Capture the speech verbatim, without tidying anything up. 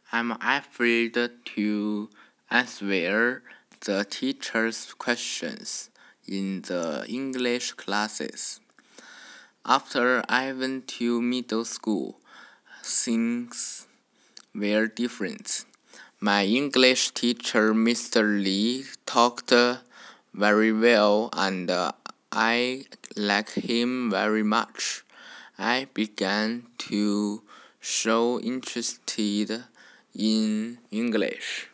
I'm afraid to answer the teacher's questions in the English classes. After I went to middle school, things were different. My English teacher, Mister Lee, talked very well and I liked him very much. I began to show interest in English.